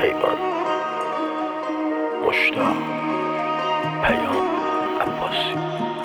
کیوان مشتاق پیام عباسی.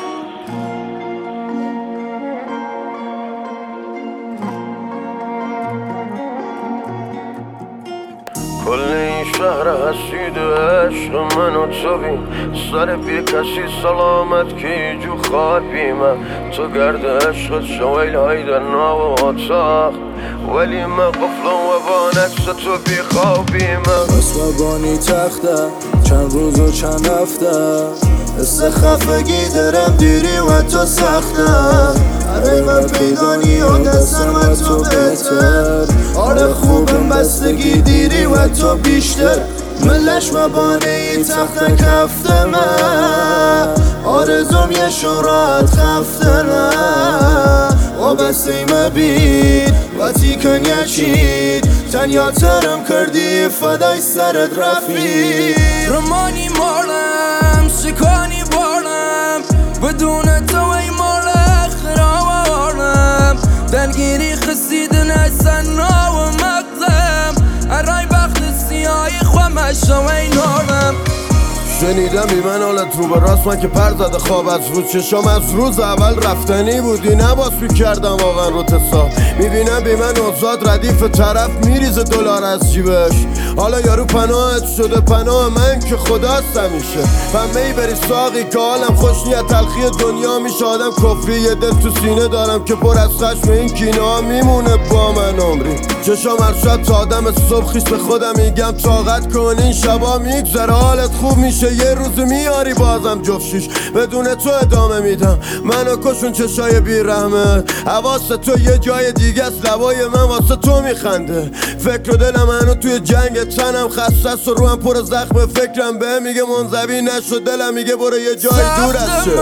کل این شهر حسید عشق من و تو بین، سر بی کسی سلامت که جو خواه بیمه. تو گرد عشق شویل های در ناو اتاق، ولی من قفلم و با نکس تو بی خواه بیمه. بس و بانی تخته چند روز و چند هفته، حس خفگی درم دیری و تو سخته. اره من پیدانی و دستم و تو بهتر، آره خوبم بستگی دیری و تو بیشتر. ملش مبانه ای تخت کفته من، آرزوم یه شورات خفته نه. و بسته مبید و تیکن یچید، تنیا ترم کردی فدای سرت رفی. رمانی مارم شکانی بارم، بدون تو ای مال خرابارم. دلگیری خسیدن اصلا و مقدم، ارای بخت سیاهی خواه شوی نارم. شنیدم بی من حالت رو به راست، من که پر زده خواب از رو چشام از روز اول رفتنی بودی. نباس میکردم واقعا رو تسا، میبینم بی من اوزاد ردیف طرف میریزه دلار از جیبش. حالا یارو پناهت شده پناه من که خداست همیشه. پنبه ای بری ساقی که حالم خوش نیت تلخی دنیا میشه. آدم کفری یه دل تو سینه دارم که پر از خشم این کینه ها میمونه با من عمری. چشام هر شب تا آدم صبح خیش به خودم میگم طاقت کن این شبا میگذره، حالت خوب میشه یه روز میاری بازم جفشیش. بدون تو ادامه میدم منو کشون چشای بی رحمت. حواس تو یه جای دیگه است، لبای من واسه تو میخنده. فکر و دلم منو توی جنگ، تنم خسته است و روحم پر زخم. فکرم به میگه منزوی نشد، دلم میگه برو یه جای دور از شد.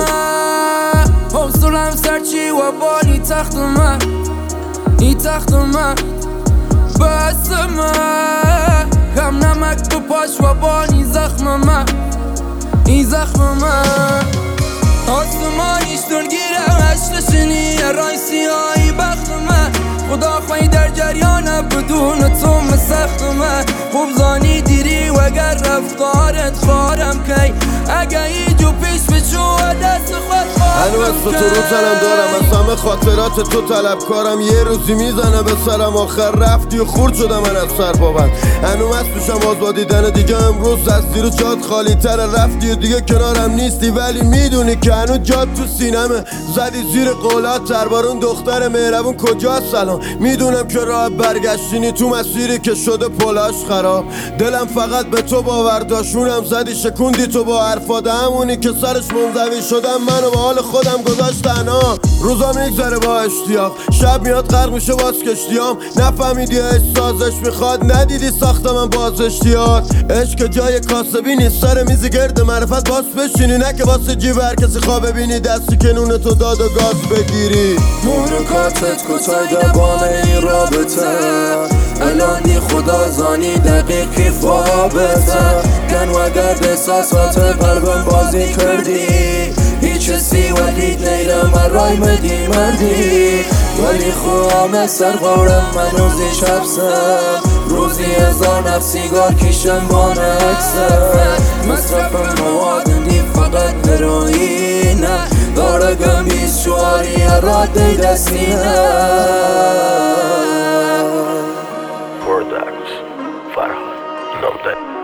حوصلم سرچی و بانی تخت من، این تخت من بس من. کم نمک تو پاش و بانی زخم من، این زخم من. آسمانیش درگیرم هشتشنی رای سیاهی بخت من. خدا خواهی در جریانم بدون تو مسخت من. خوب زانی دیری و اگر رفتارت خارم کی، اگه ایجو پیش بچو دست خود هنو از تو رو تنم دارم، از همه خاطرات تو طلبکارم. یه روزی میزنه به سرم آخر رفتی و خورد شدم من از سر بابت. هنو از پیشم آزاد دیدن دیگه، امروز از زیر جات خالی تر. رفتی و دیگه کنارم نیستی ولی میدونی که هنو جات تو سینمه. زدی زیر قولات تربارون دختر مهربون کجاست الان؟ میدونم که راه برگشتینی تو مسیری که شده پلاش خراب. دلم فقط به تو باور داشونم زدی شکوندی تو با حرفات. همونی که سرش منزوی شدم منو به حال خودم گذاشت تنها. روزا میگذره با اشتیاق، شب میاد غرق میشه باز کشتیام. نفهمیدی احساسش میخواد، ندیدی ساخت من باز اشتیاق. عشق جای کاسبی نیست، سر میزی گرد معرفت باز بشینی. نه که واسه جیب هر کسی خواه ببینی، دستی که نون تو داد و گاز بگیری. مونکاتت کتای دبانه این رابطه، الانی خدا زانی دقیقی فابته. گن و گرد احساسات قلبم بازی کردی، هیچ سی ولی نیرم رای مدی مردی. ولی خوام سر غورم من روزی شبسم، روزی هزار نفسیگار کشم با نکسم. مصرف مواد نی فقط هروئینه، داره گمیز شواری را دی دستینه. پرودکت فرهاد نامده.